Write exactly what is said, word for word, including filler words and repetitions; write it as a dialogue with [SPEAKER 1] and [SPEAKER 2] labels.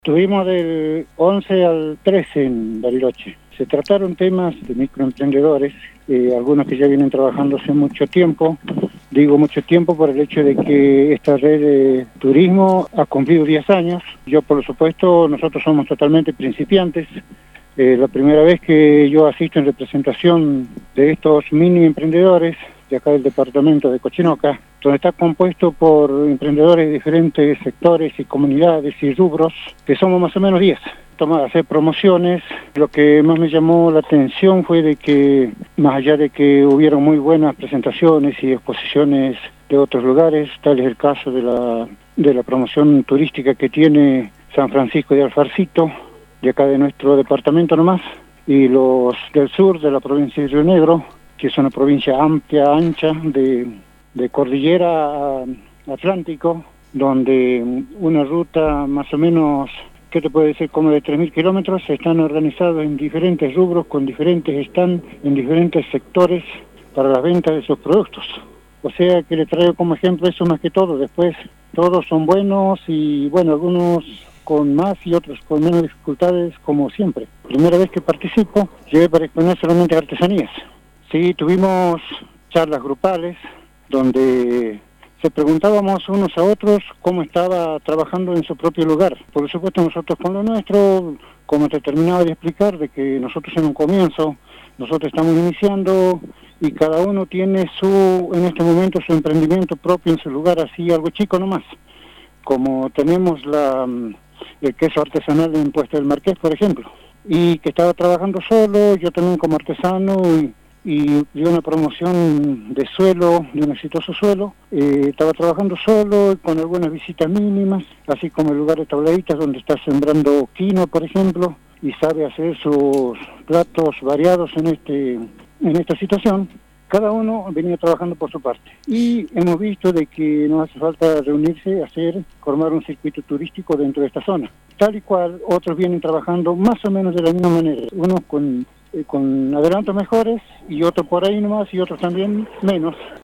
[SPEAKER 1] Estuvimos del once al trece en Bariloche. Se trataron temas de microemprendedores, eh, algunos que ya vienen trabajando hace mucho tiempo. Digo mucho tiempo por el hecho de que esta red de turismo ha cumplido diez años. Yo, por supuesto, nosotros somos totalmente principiantes. Eh, la primera vez que yo asisto en representación de estos mini emprendedores de acá del departamento de Cochinoca, donde está compuesto por emprendedores de diferentes sectores y comunidades y rubros, que somos más o menos diez. Tomar, hacer promociones. Lo que más me llamó la atención fue de que, más allá de que hubieron muy buenas presentaciones y exposiciones de otros lugares, tal es el caso de la, de la promoción turística que tiene San Francisco de Alfarcito, de acá de nuestro departamento nomás, y los del sur de la provincia de Río Negro, que es una provincia amplia, ancha, de, de cordillera a Atlántico, donde una ruta más o menos, ¿qué te puedo decir?, como de tres mil kilómetros, están organizados en diferentes rubros, con diferentes stands, en diferentes sectores, para la venta de sus productos. O sea que le traigo como ejemplo eso más que todo. Después todos son buenos y bueno, algunos con más y otros con menos dificultades, como siempre. Primera vez que participo, llegué para exponer solamente artesanías. Sí, tuvimos charlas grupales donde se preguntábamos unos a otros cómo estaba trabajando en su propio lugar. Por supuesto nosotros con lo nuestro, como te terminaba de explicar, de que nosotros en un comienzo, nosotros estamos iniciando y cada uno tiene su, en este momento, su emprendimiento propio en su lugar, así algo chico nomás. Como tenemos la, el queso artesanal en Puesta del Marqués, por ejemplo, y que estaba trabajando solo, yo también como artesano, y y dio una promoción de suelo, de un exitoso suelo. Eh, estaba trabajando solo, con algunas visitas mínimas, así como el lugar de tabladitas donde está sembrando quinoa, por ejemplo, y sabe hacer sus platos variados en este en esta situación. Cada uno venía trabajando por su parte. Y hemos visto de que no hace falta reunirse, hacer, formar un circuito turístico dentro de esta zona. Tal y cual, otros vienen trabajando más o menos de la misma manera. Unos con, eh, con adelantos mejores y otros por ahí nomás y otros también menos.